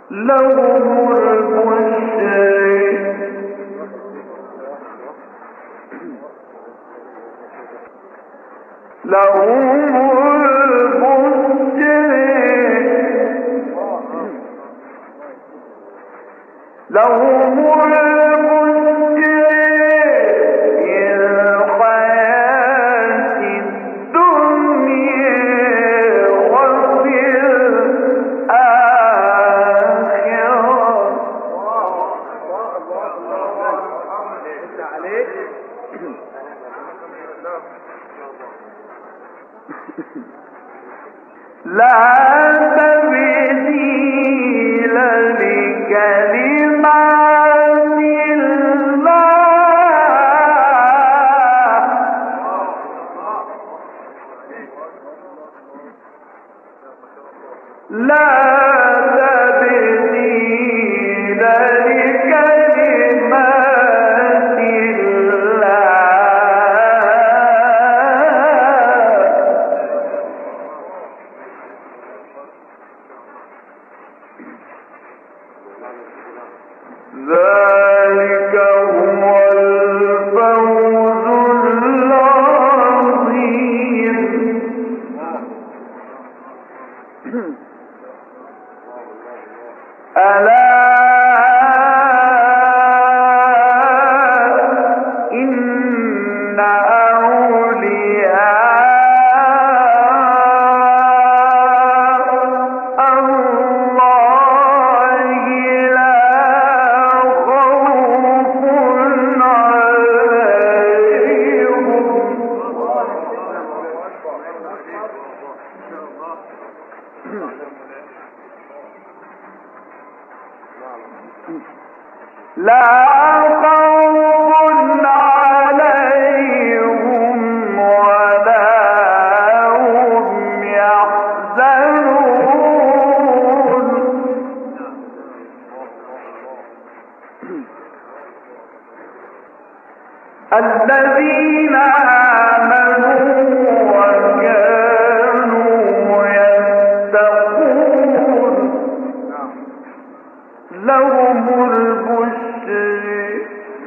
لهم البشر الذين آمنوا وكانوا يتقون لهم البشر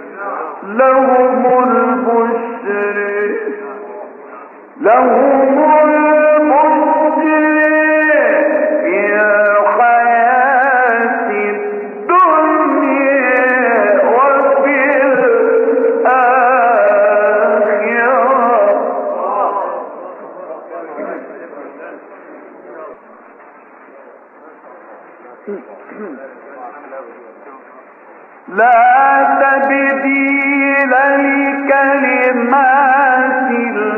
لا تبديل لكلمات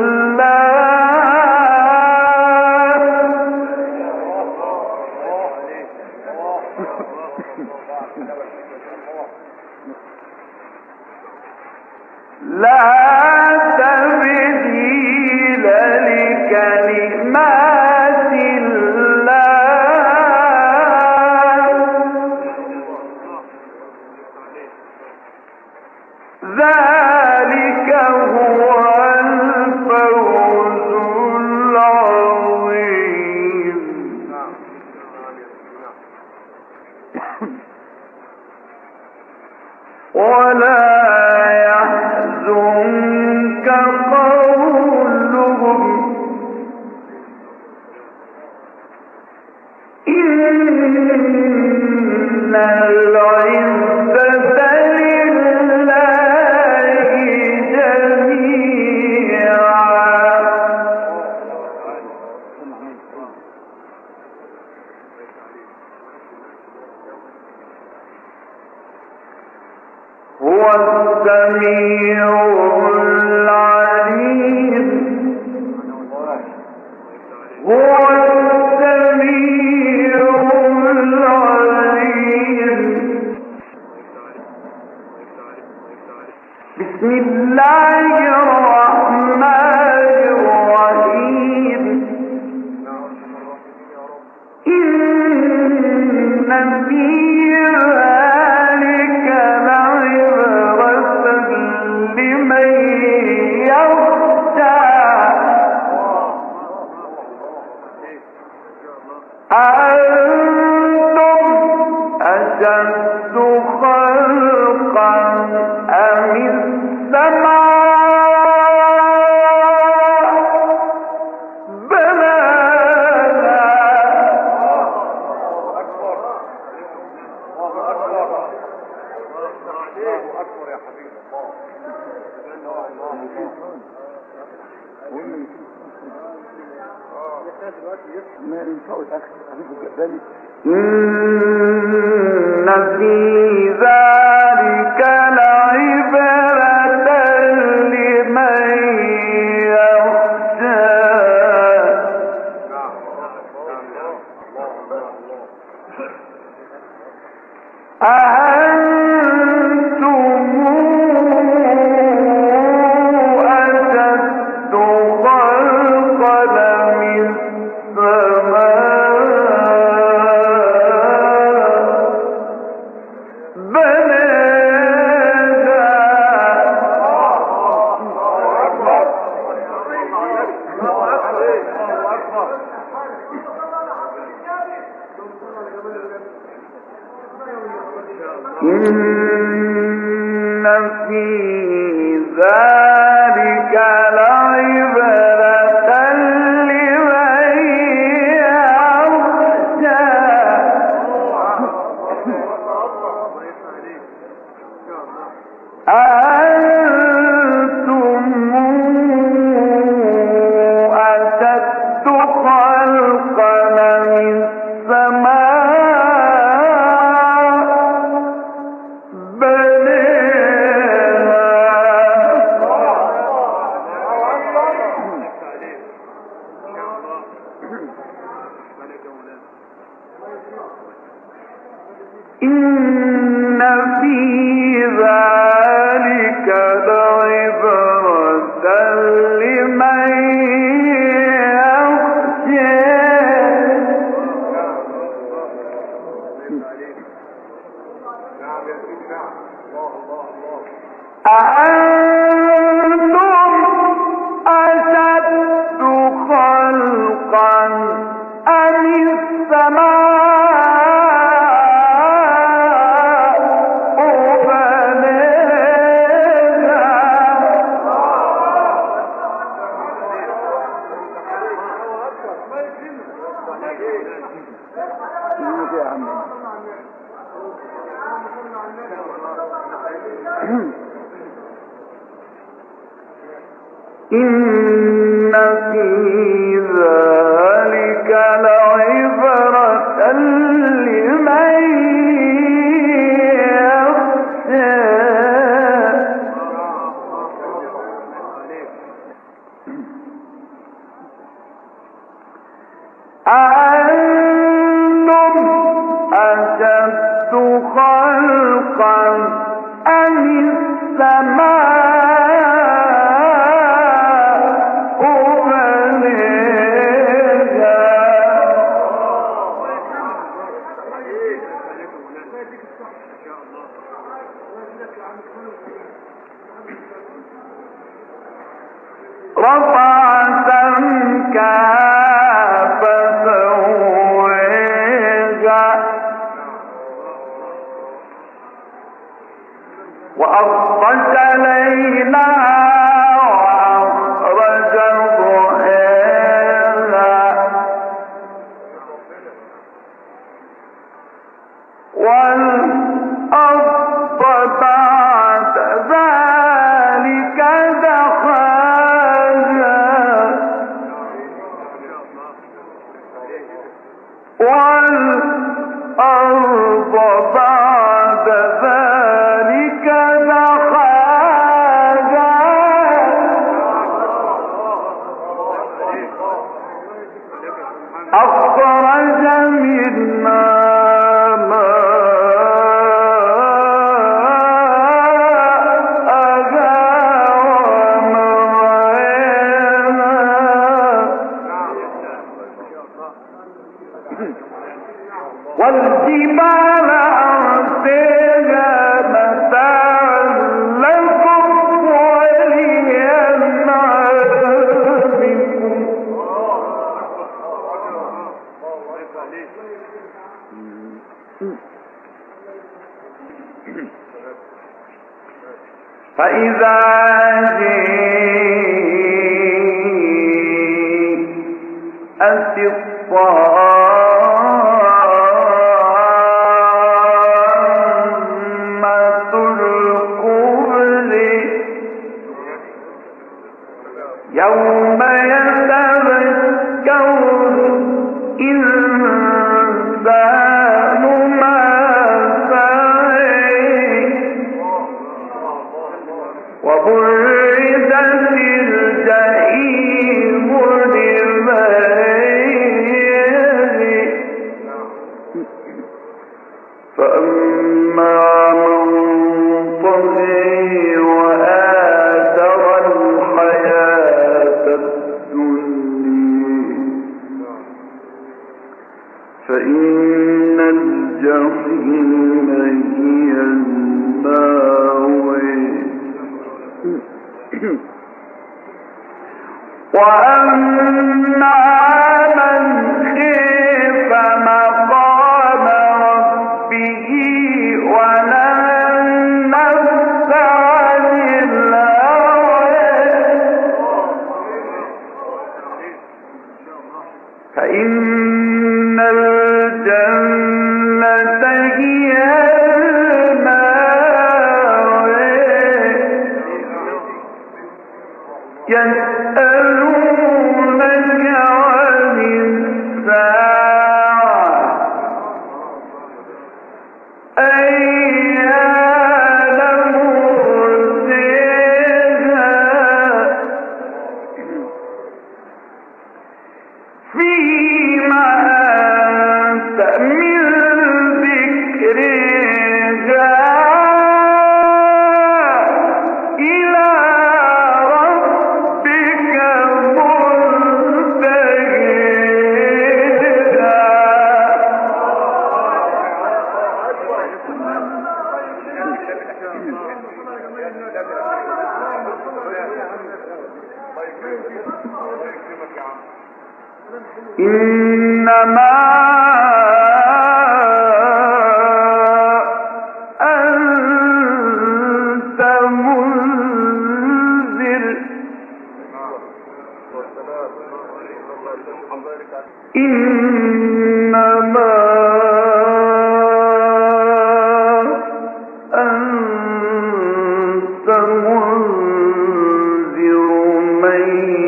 ذلك هو الفوز العظيم. ولا يحزنك قولهم إن العزة هو السميع العليم. هو السميع العليم. بسم الله الرحمن الرحيم. إن في إن في ذلك لعبرة لمن يخشى أأنتم أشد خلقا من إن في ذلك لعبرة لمن يخشى أأنتم أشد خلقا من السماء إن في ذلك لعبرة لمن يخشى أأنتم أشد خلقا أم السماء إن في ذلك لعبرة لمن يخشى أأنتم أشد خلقا أم السماء رفع سمكها فسويها وأغطش ليلها وأخرج ضحاها والأرض بعد ذلك دحاها والأرض بعد ذلك دحاها أخرج منها والجبال أرسلها متاعا لكم ولأنعامكم فإذا جاءت يوم يتذكر فإن الجحيم هي المأوى وأما من خيف مقام ربه ونهى النفس عن الهوى فإن الجنة هي المأوى يسألونك عن الساعة أيان مرساها فيما أنت من ذكرها إلى ربك إنما أنت منذر إنما أنت منذر من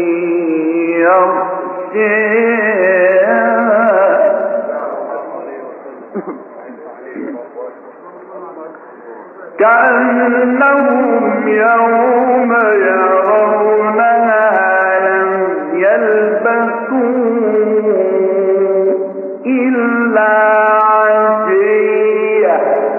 يخشى كأنهم يوم يرونها لم يلبثوا إلا عشية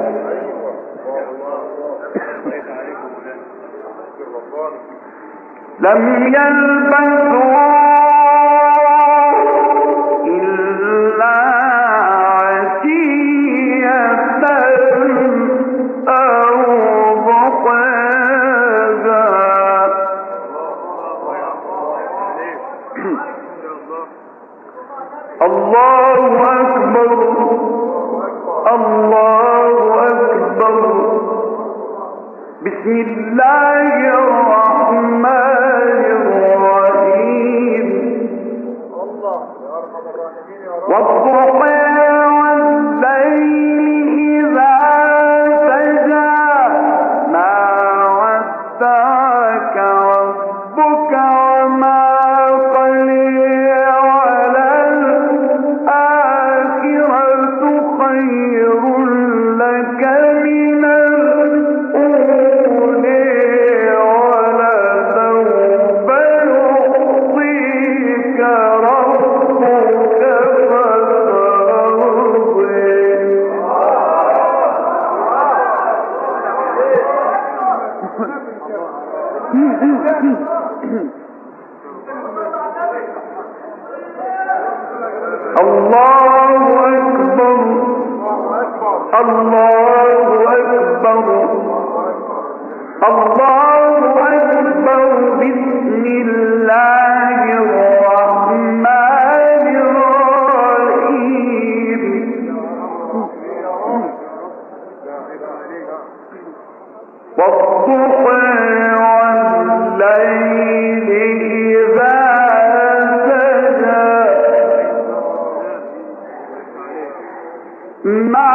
لم يلبثوا إلا عشية أو ضحاها الله أكبر الله أكبر بسم الله الرحمن الرحيم والضحى والليل إذا سجى ما ودعك ربك وما قلى وللآخرة خير لك من الأولى ولسوف يعطيك ربك الله أكبر الله أكبر الله أكبر بسم الله الرحمن الرحيم والضحى والليل إذا سجى ما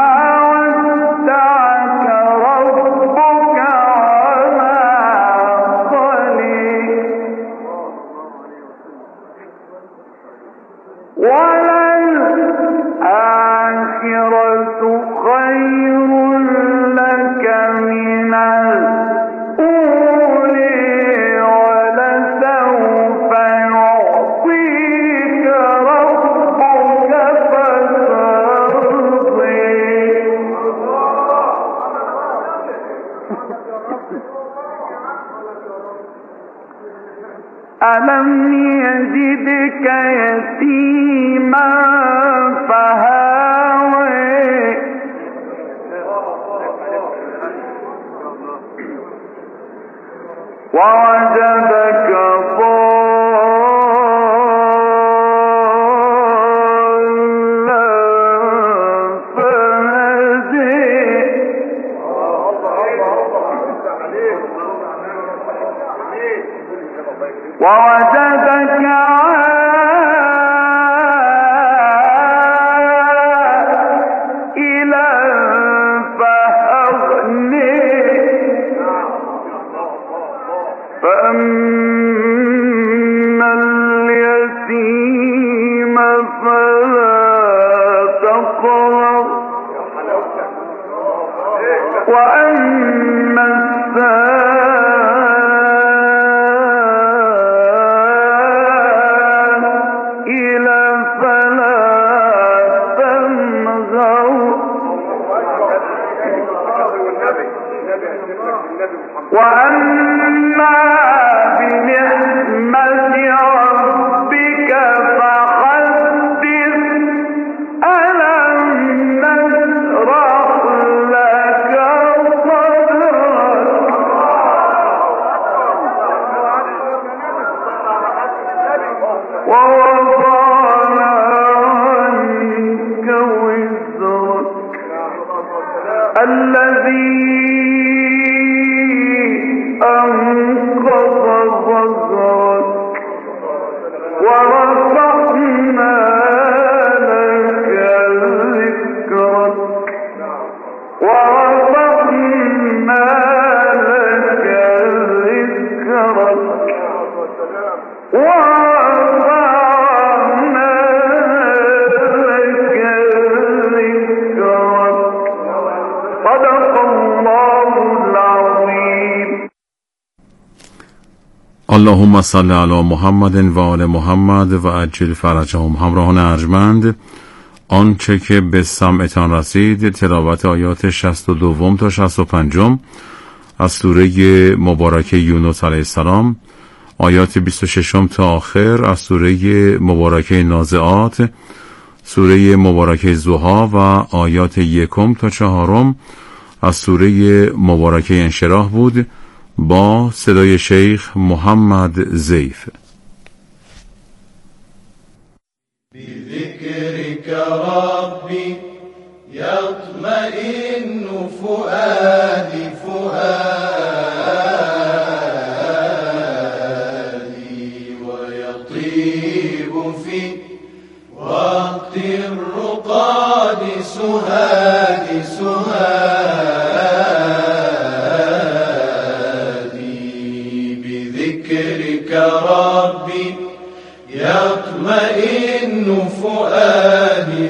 ودعك ربك وما قلى وللآخرة خير لك من الأولى ولسوف يعطيك ربك فترضى ألم يجد يجدك يتيما فهاوي ووجدك ضالا فهدي ووجدك عائلا فأغني فأما اليتيم فلا تقهر وأما السائل فلا تنهر وأما بنعمة ربك فحدث ألم نشرح لك صدرك ووضعنا عنك وزرك الذي أنقض ظهرك ورفعنا لك ذكرك ورفعنا لك ذكرك ورفعنا لك ذكرك صدق الله العظيم. اللهم صل علی محمد و آل محمد و عجل فرجهم. همراهان ارجمند، آنچه که به سمعتان رسید تلاوت آیات 62 تا 65 از سوره مبارکه یونس علیه السلام، آیات 26 تا آخر از سوره مبارکه نازعات، سوره مبارکه ضحی و آیات 1 تا 4 از سوره مبارکه انشراح بود با صدای شیخ محمد ضیف. بذكرك ربي يطمئن فؤادي ويطيب في وقت الرقاد سهادي بذكرك ربي يطمئن فؤادي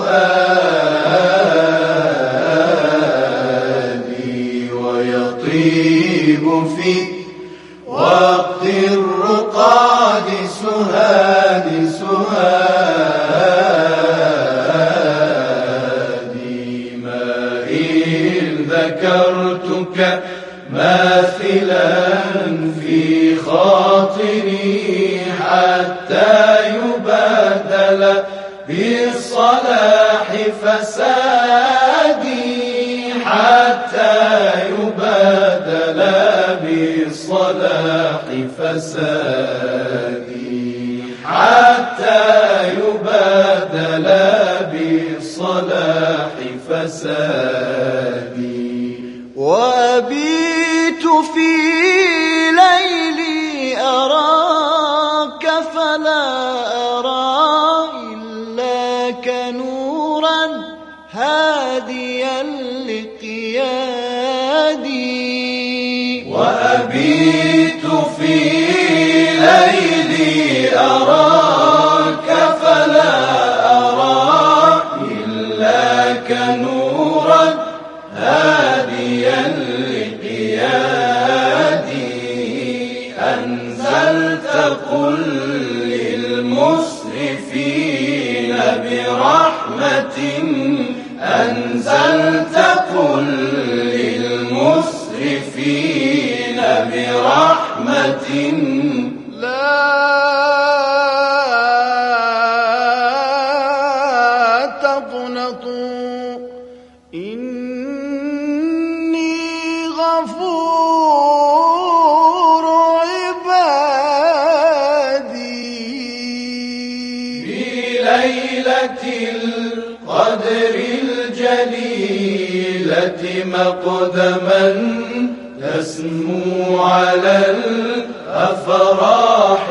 ويطيب في وقت الرقاد سهادي ما إن ذكرتك ماثلا في خاطري حتى يبادل بالصلاح فسادي حتى يبادل بالصلاح فسادي حتى يبادل بالصلاح فسادي وأبيت في ليلي أراك فلا أرى إلاك نورا هاديا لقيادي وأبيت في ليلي أراك فلا أرى إلاك نورا هاديا لقيادي أنزلت قل للمسرفين برحمة أنزلت قل للمسرفين برحمة لا ليلة القدر الجليلة مقدما تسمو على الأفراح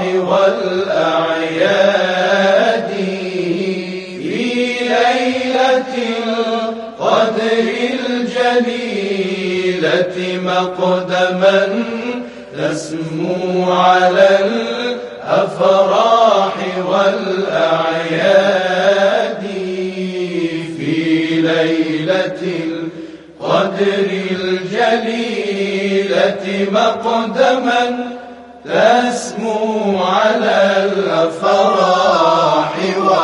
والأعياد في ليلة القدر الجليلة مقدما تسمو على الأفراح والأعياد في ليلة القدر الجليلة مقدما تسمو على الأفراح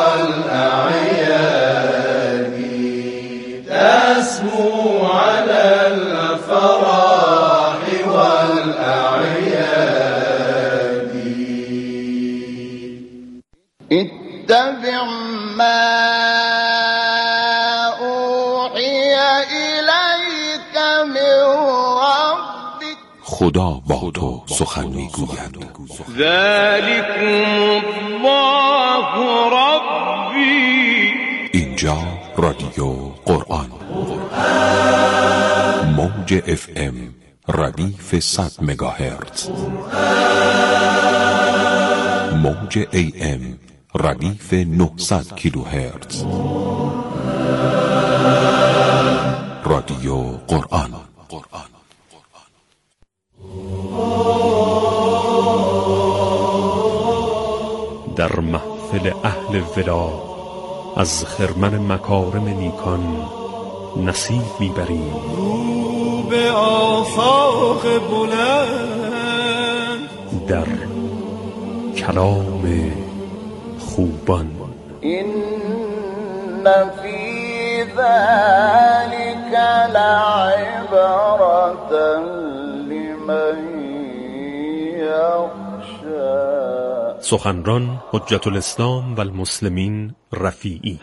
والأعياد تسمو على الأفراح والأعياد اتبع ما أوحي إليك من ربك خدا با تو سخن میگوید. ذلكم الله ربی. اینجا رادیو قرآن موج FM ردیف 100 مگاهرتز، موج AM ردیف 900 کیلوهرتز. رادیو قرآن. در محفل اهل ولا از خرمن مکارم نیکان نصیب میبریم. رو به آفاق بلند در کلام خوبان. إن في ذلك لعبرة لمن يخشى. سخنران حجت الاسلام و المسلمین رفیعی.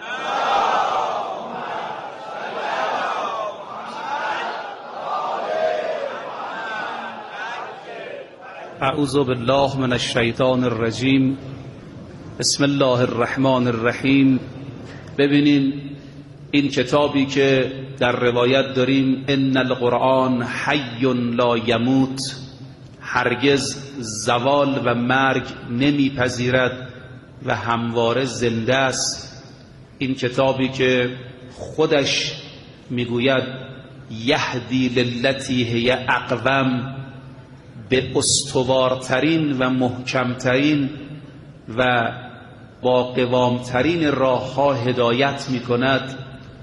اعوذ بالله من الشیطان الرجیم. بسم الله الرحمن الرحیم. ببینین این کتابی که در روایت داریم ان القرآن حی لا یموت، هرگز زوال و مرگ نمیپذیرد و همواره زنده است. این کتابی که خودش میگوید یهدی للتی هی اقوم، به استوارترین و محکمترین و با قوامترین راهها هدایت میکند.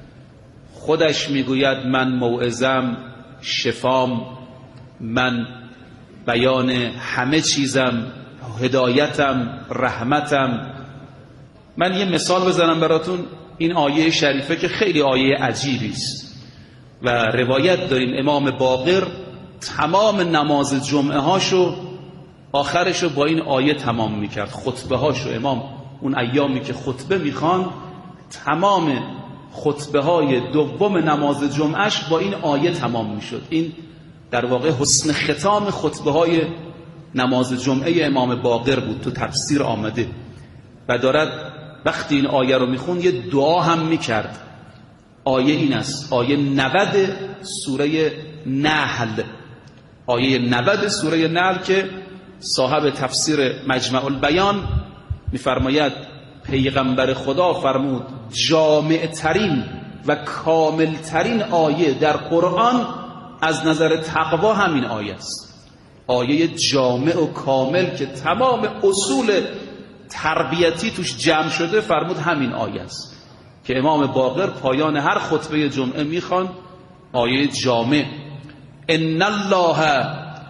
خودش میگوید من موعظم، شفام، من بیان همه چیزم، هدایتم، رحمتم. من یه مثال بزنم براتون. این آیه شریفه که خیلی آیه عجیبی است و روایت داریم امام باقر تمام نماز جمعه هاشو آخرشو با این آیه تمام میکرد. خطبه هاشو امام اون ایامی که خطبه میخوان تمام خطبه های دوم نماز جمعهش با این آیه تمام میشد. این در واقع حسن ختام خطبه های نماز جمعه امام باقر بود، تو تفسیر آمده. و دارد وقتی این آیه رو میخون یه دعا هم میکرد. آیه این است، آیه 90 سوره نحل. آیه 90 سوره نحل که صاحب تفسیر مجمع البیان میفرماید پیغمبر خدا فرمود جامع ترین و کامل ترین آیه در قرآن از نظر تقوا همین آیه است. آیه جامع و کامل که تمام اصول تربیتی توش جمع شده، فرمود همین آیه است که امام باقر پایان هر خطبه جمعه میخوان. آیه جامع ان الله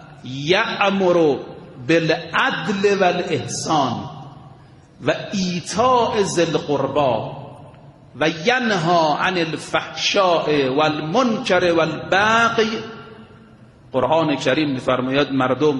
یأمر بالعدل والاحسان و ایتاء ذی القربی و ینها عن الفحشاء والمنکر والبغی. قرآن کریم میفرماید مردم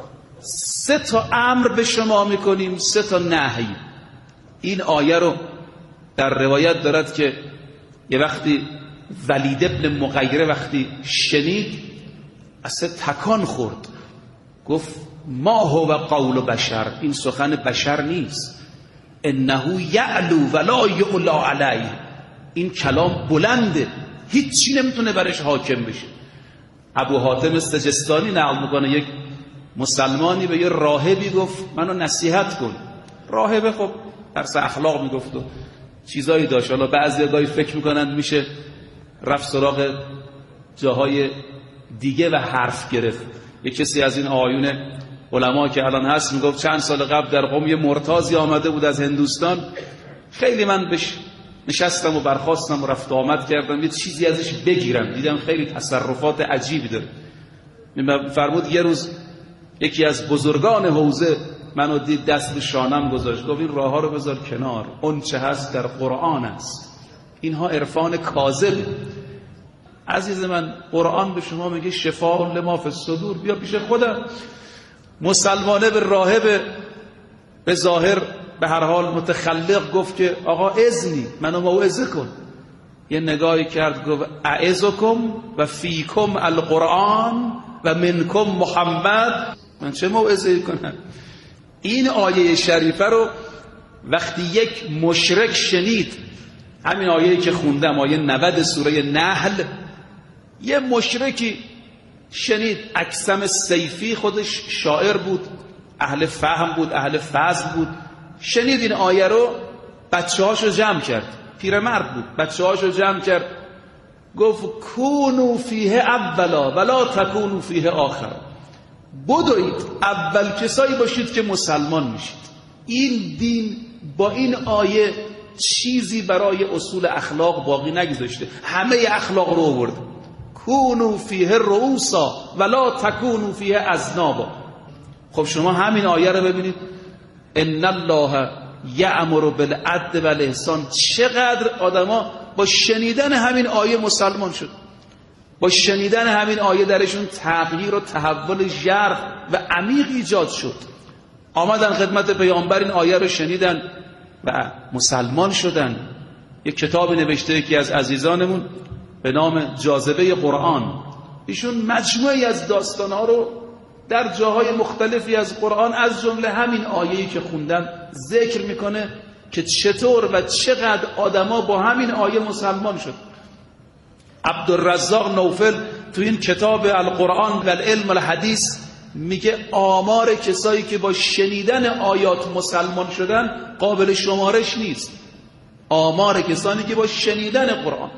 3 امر به شما میکنیم، 3 نهی. این آیه رو در روایت دارد که یه وقتی ولید ابن مغیره وقتی شنید اصلا تکان خورد، گفت ما هو قول بشر، این سخن بشر نیست. انه یعلو ولا یعلا علیه. این کلام بلنده، هیچی نمیتونه برش حاکم بشه. ابو حاتم سجستانی نقل میکنه یک مسلمانی به یه راهبی گفت منو نصیحت کن. راهب خب درس اخلاق میگفت و چیزایی داشت. حالا بعضی گاهی فکر میکنند میشه رفت سراغ جاهای دیگه و حرف گرفت. یک کسی از این آیون علما که الان هست میگفت چند سال قبل در قم یه مرتازی آمده بود از هندوستان، خیلی من بهش نشستم و برخواستم و رفت آمد کردم یه چیزی ازش بگیرم، دیدم خیلی تصرفات عجیبی داره. فرمود یه روز یکی از بزرگان حوزه منو دید، دست به شانم گذاشت، گفت این راه ها رو بذار کنار، اون چه هست در قرآن است، اینها عرفان کاذب. عزیز من قرآن به شما میگه شفاء لما فی الصدور، بیا پیش خودم. مسلمانه به راهب به ظاهر به هر حال متخلق گفت که آقا اذنی منو موعظه کن. یه نگاهی کرد گفت اعظکم و فیکم القرآن و منکم محمد، من چه موعظه‌ای کنم؟ این آیه شریفه رو وقتی یک مشرک شنید، همین آیه‌ای که خوندم آیه 90 سوره نحل، یه مشرکی شنید، اکثم سیفی خودش شاعر بود، اهل فهم بود، اهل فضل بود، شنید این آیه رو، بچه‌هاشو جمع کرد، پیرمرد بود، بچه‌هاشو جمع کرد، گفت کونوا فیه اولا ولا تکونوا فیه آخر، بدوید اول کسایی باشید که مسلمان میشید. این دین با این آیه چیزی برای اصول اخلاق باقی نگذاشته، همه اخلاق رو آورد. کونوا فیه رؤوسا ولا تکونوا فیه اذنابا. خب شما همین آیه رو ببینید، ان الله یأمر بالعدل والاحسان، چقدر آدما با شنیدن همین آیه مسلمان شد، با شنیدن همین آیه درشون تغییر و تحول ژرف و عمیق ایجاد شد. آمدن خدمت پیامبر، این آیه رو شنیدن و مسلمان شدن. یک کتاب نوشته یکی از عزیزانمون به نام جاذبه قرآن، ایشون مجموعی از داستانها رو در جاهای مختلفی از قرآن از جمله همین آیه‌ای که خوندم ذکر میکنه که چطور و چقدر آدما با همین آیه مسلمان شد. عبدالرزاق نوفل تو این کتاب القرآن و العلم الحدیث میگه آمار کسایی که با شنیدن آیات مسلمان شدن قابل شمارش نیست. آمار کسانی که با شنیدن قرآن،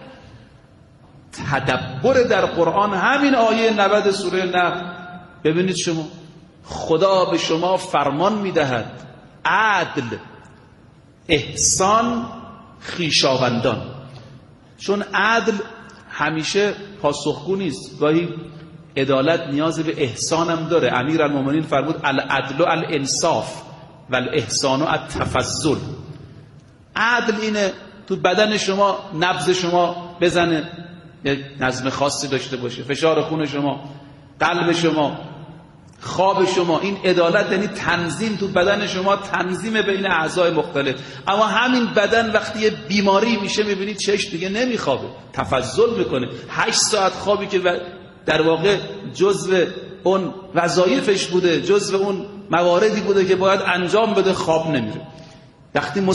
تدبر در قرآن، همین آیه 90 سوره نحل، ببینید شما خدا به شما فرمان میدهد عدل، احسان، خویشاوندان. چون عدل همیشه پاسخگو نیست، گاهی عدالت نیاز به احسان هم داره. امیرالمومنین فرمود العدل الانصاف و الاحسان التفضل. عدل اینه تو بدن شما نبض شما بزنه، یک نظم خاصی داشته باشه، فشار خون شما، قلب شما، خواب شما. این عدالت یعنی تنظیم تو بدن شما، تنظیم بین اعضای مختلف. اما همین بدن وقتی یه بیماری میشه میبینید چشم دیگه نمیخوابه، تفضل میکنه. 8 ساعت خوابی که در واقع جزء اون وظایفش بوده، جزء اون مواردی بوده که باید انجام بده، خواب نمیره. وقتی